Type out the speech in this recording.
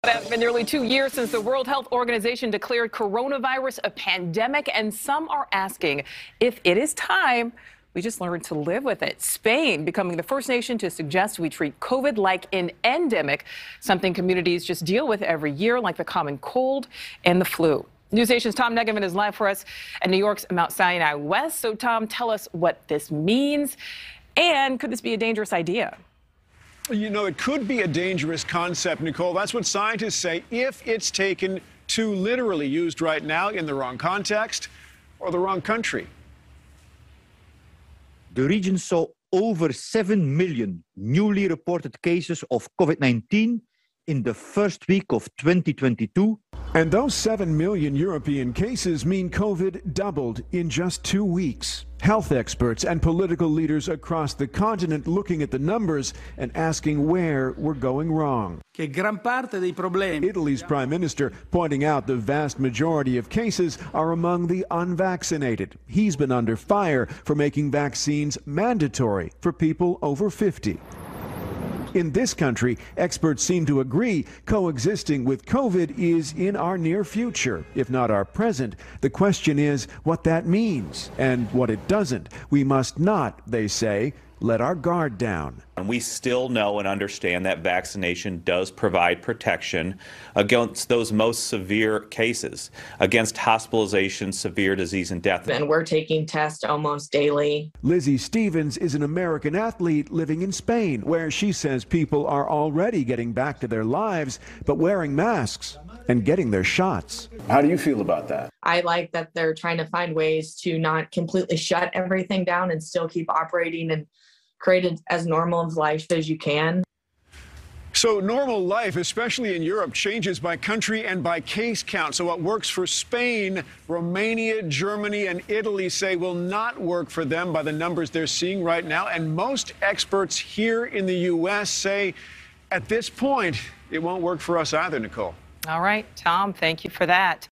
It's been nearly 2 years since the World Health Organization declared coronavirus a pandemic, and some are asking if it is time we just learned to live with it. Spain becoming the first nation to suggest we treat COVID like an endemic, something communities just deal with every year, like the common cold and the flu. NewsNation's Tom Negeman is live for us at New York's Mount Sinai West. So, Tom, tell us what this means, and could this be a dangerous idea? You know, it could be a dangerous concept, Nicole. That's what scientists say if it's taken too literally, used right now in the wrong context or the wrong country. The region saw over 7 million newly reported cases of COVID-19 in the first week of 2022. And those 7 million European cases mean COVID doubled in just 2 weeks. Health experts and political leaders across the continent looking at the numbers and asking where we're going wrong. Italy's prime minister pointing out the vast majority of cases are among the unvaccinated. He's been under fire for making vaccines mandatory for people over 50. In this country, experts seem to agree coexisting with COVID is in our near future, if not our present. The question is what that means and what it doesn't. We must not, they say, let our guard down. And we still know and understand that vaccination does provide protection against those most severe cases, against hospitalization, severe disease, and death. And we're taking tests almost daily. Lizzie Stevens is an American athlete living in Spain, where she says people are already getting back to their lives, but wearing masks and getting their shots. How do you feel about that? I like that they're trying to find ways to not completely shut everything down and still keep operating and create as normal of life as you can. So normal life, especially in Europe, changes by country and by case count. So what works for Spain, Romania, Germany, and Italy say will not work for them by the numbers they're seeing right now. And most experts here in the U.S. say at this point, it won't work for us either, Nicole. All right, Tom, thank you for that.